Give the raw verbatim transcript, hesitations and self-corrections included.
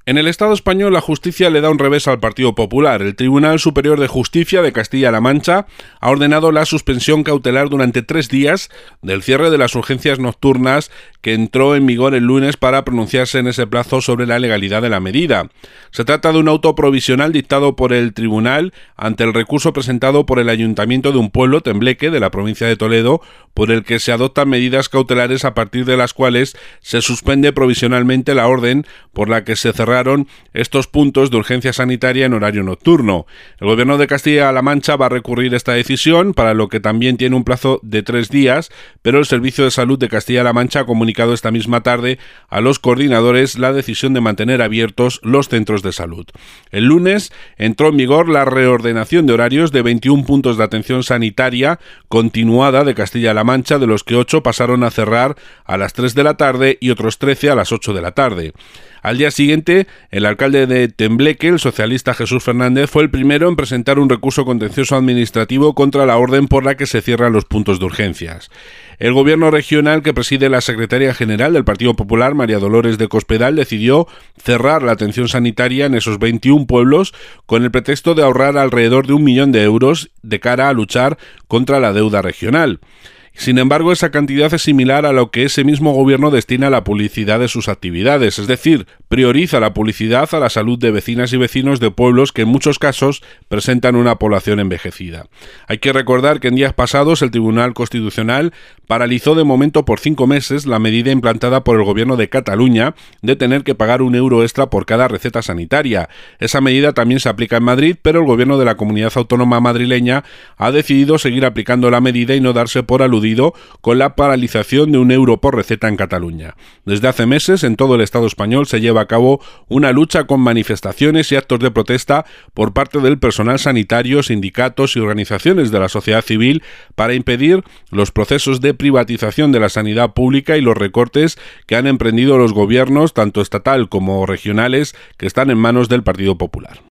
En el Estado español, la justicia le da un revés al Partido Popular. El Tribunal Superior de Justicia de Castilla-La Mancha ha ordenado la suspensión cautelar durante tres días del cierre de las urgencias nocturnas que entró en vigor el lunes para pronunciarse en ese plazo sobre la legalidad de la medida. Se trata de un auto provisional dictado por el tribunal ante el recurso presentado por el Ayuntamiento de un pueblo, Tembleque, de la provincia de Toledo, por el que se adoptan medidas cautelares a partir de las cuales se suspende provisionalmente la orden por la que se cerraron estos puntos de urgencia sanitaria en horario nocturno. El Gobierno de Castilla-La Mancha va a recurrir esta decisión, para lo que también tiene un plazo de tres días, pero el Servicio de Salud de Castilla-La Mancha ha comunicado esta misma tarde a los coordinadores la decisión de mantener abiertos los centros de salud. El lunes entró en vigor la reordenación de horarios de veintiún puntos de atención sanitaria continuada de Castilla-La Mancha, de los que ocho pasaron a cerrar a las tres de la tarde y otros trece a las ocho de la tarde. Al día siguiente, el alcalde de Tembleque, el socialista Jesús Fernández, fue el primero en presentar un recurso contencioso administrativo contra la orden por la que se cierran los puntos de urgencias. El gobierno regional, que preside la secretaria general del Partido Popular, María Dolores de Cospedal, decidió cerrar la atención sanitaria en esos veintiún pueblos con el pretexto de ahorrar alrededor de un millón de euros de cara a luchar contra la deuda regional. Sin embargo, esa cantidad es similar a lo que ese mismo gobierno destina a la publicidad de sus actividades, es decir, prioriza la publicidad a la salud de vecinas y vecinos de pueblos que en muchos casos presentan una población envejecida. Hay que recordar que en días pasados el Tribunal Constitucional paralizó de momento por cinco meses la medida implantada por el gobierno de Cataluña de tener que pagar un euro extra por cada receta sanitaria. Esa medida también se aplica en Madrid, pero el gobierno de la comunidad autónoma madrileña ha decidido seguir aplicando la medida y no darse por aludido con la paralización de un euro por receta en Cataluña. Desde hace meses, en todo el Estado español se lleva a cabo una lucha con manifestaciones y actos de protesta por parte del personal sanitario, sindicatos y organizaciones de la sociedad civil para impedir los procesos de privatización de la sanidad pública y los recortes que han emprendido los gobiernos, tanto estatal como regionales, que están en manos del Partido Popular.